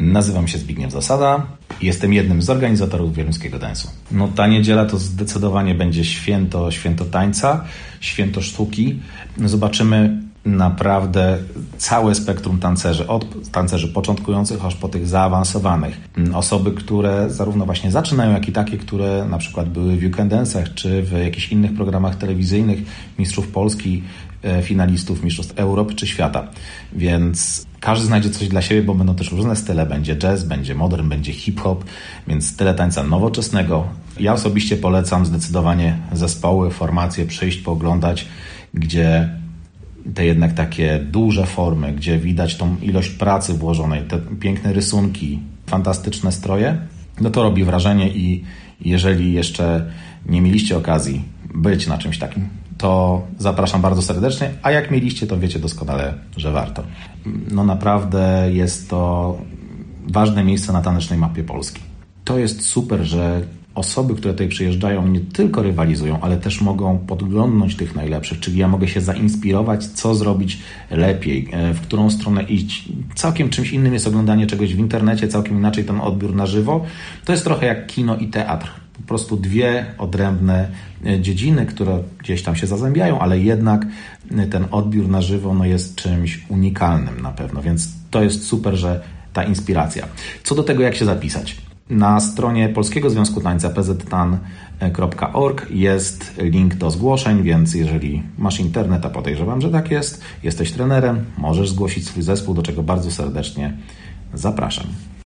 Nazywam się Zbigniew Zasada. Jestem jednym z organizatorów Wieluńskiego Dance'u. No ta niedziela to zdecydowanie będzie święto tańca, święto sztuki. Zobaczymy naprawdę całe spektrum tancerzy, od tancerzy początkujących aż po tych zaawansowanych. Osoby, które zarówno właśnie zaczynają, jak i takie, które na przykład były w You Can Dance'ach, czy w jakichś innych programach telewizyjnych mistrzów Polski, finalistów mistrzostw Europy czy świata. Więc każdy znajdzie coś dla siebie, bo będą też różne style. Będzie jazz, będzie modern, będzie hip-hop, więc tyle tańca nowoczesnego. Ja osobiście polecam zdecydowanie zespoły, formacje, przyjść, pooglądać, gdzie te jednak takie duże formy, gdzie widać tą ilość pracy włożonej, te piękne rysunki, fantastyczne stroje, no to robi wrażenie i jeżeli jeszcze nie mieliście okazji być na czymś takim, to zapraszam bardzo serdecznie, a jak mieliście, to wiecie doskonale, że warto. No naprawdę jest to ważne miejsce na tanecznej mapie Polski. To jest super, że osoby, które tutaj przyjeżdżają, nie tylko rywalizują, ale też mogą podglądnąć tych najlepszych, czyli ja mogę się zainspirować, co zrobić lepiej, w którą stronę iść. Całkiem czymś innym jest oglądanie czegoś w internecie, całkiem inaczej ten odbiór na żywo. To jest trochę jak kino i teatr. Po prostu dwie odrębne dziedziny, które gdzieś tam się zazębiają, ale jednak ten odbiór na żywo jest czymś unikalnym na pewno, więc to jest super, że ta inspiracja. Co do tego, jak się zapisać? Na stronie Polskiego Związku Tańca pztan.org jest link do zgłoszeń, więc jeżeli masz internet, a podejrzewam, że tak jest, jesteś trenerem, możesz zgłosić swój zespół, do czego bardzo serdecznie zapraszam.